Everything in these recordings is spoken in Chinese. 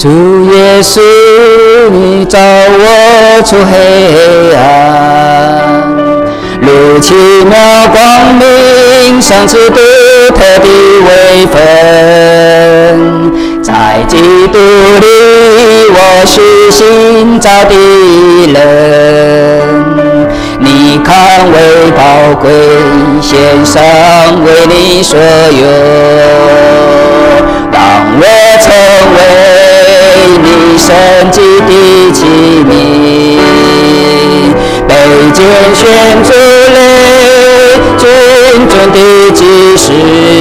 主耶稣，你照我出黑暗，如奇妙光明，赏赐独特的位分。在基督里，我是新造的人。你看为宝贵，献上为你所有，让我成为你圣洁的器皿，被拣选出来，君尊的祭司，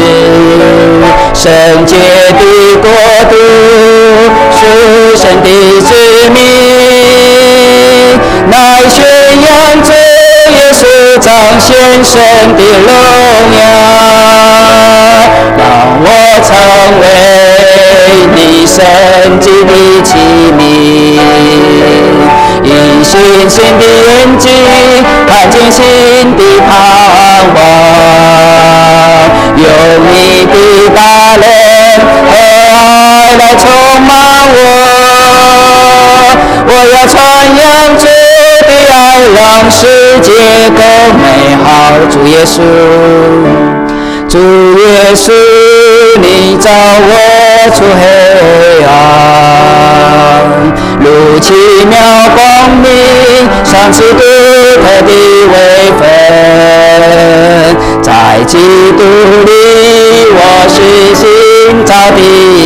圣洁的国度，属神的子民，乃宣扬着耶稣彰显神的荣耀，让我成为你圣洁的器皿，以信心的眼睛看见新的盼望，用你的大能和爱来充满我要传扬主的爱，让世界更美好。主耶稣，主耶稣，你照我出黑暗，如奇妙光明，赏赐独特的位分。在基督里，我是新造的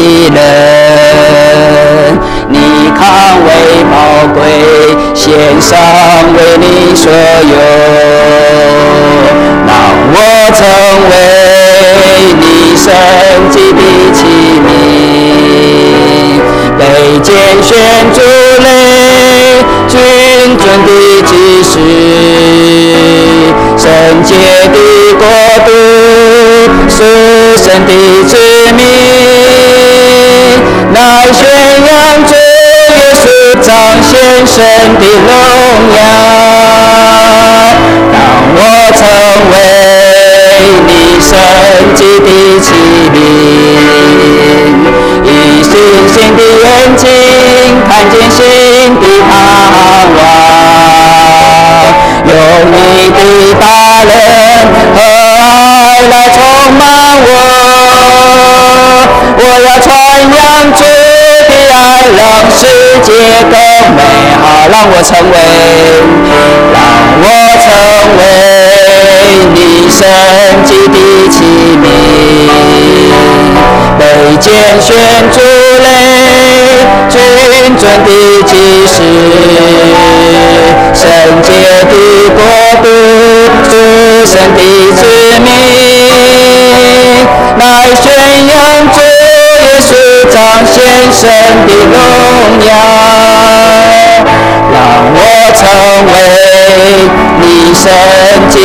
人。你看为宝贵，献上为你所有，让我成为你圣洁的器皿，被拣选出来，君尊的祭司，圣洁的国度，属神的子民，乃宣扬着耶稣彰显神的荣耀，让我成为你圣洁的器皿，以信心的眼睛看见新的盼望，用你的大能和爱来充满我要传扬主的爱，让世界更美好，让我成为你圣洁的器皿，被拣选出来，君尊的祭司，圣洁的国度，属神的子民，乃宣扬着耶稣彰显神的荣耀，让我成为你圣洁，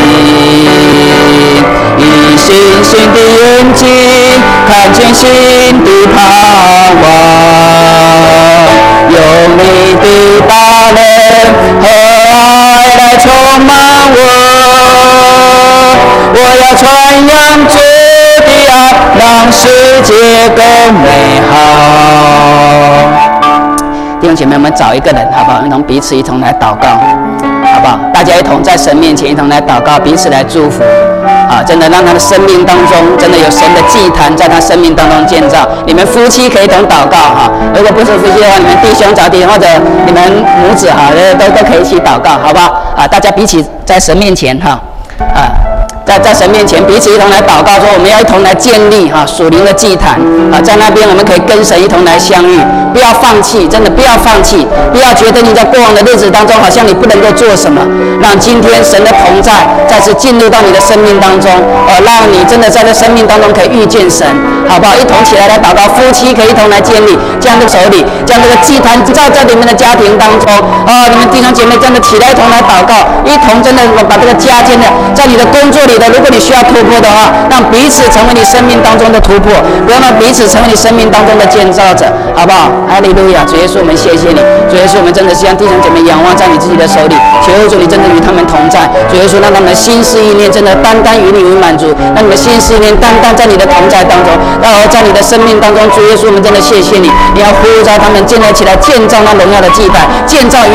以信心的眼睛看见新的盼望，用你的大能和爱来充满我要传扬主的爱，让世界更美好。弟兄姐妹们，找一个人好不好？彼此一同来祷告，好不好？大家一同在神面前一同来祷告，彼此来祝福啊！真的让他的生命当中，真的有神的祭坛在他生命当中建造。你们夫妻可以一同祷告哈，如果不是夫妻的话，你们弟兄找弟兄，或者你们母子哈，都可以一起祷告，好不好？啊，大家彼此在神面前哈在神面前彼此一同来祷告，说我们要一同来建立属灵的祭坛啊，在那边我们可以跟神一同来相遇，不要放弃，真的不要放弃，不要觉得你在过往的日子当中好像你不能够做什么，让今天神的同在再次进入到你的生命当中，让你真的在这生命当中可以遇见神，好不好？一同起来祷告，夫妻可以一同来建立这样的手里，将这个祭坛在你们的家庭当中你们弟兄姐妹真的起来一同来祷告，一同真的把这个家间的在你的工作里的，如果你需要突破的话，让彼此成为你生命当中的突破，不要让彼此成为你生命当中的建造者，好不好？哈利路亚！主耶稣，我们谢谢你。主耶稣，我们真的是让弟兄姐妹仰望在你自己的手里，求主你真的与他们同在。主耶稣，让他们的心思意念真的单单与你为满足，让你们心思意念单单在你的同在当中，然后在你的生命当中，主耶稣，我们真的谢谢你，你要呼召他们建立起来，建造那荣耀的祭坛，建造与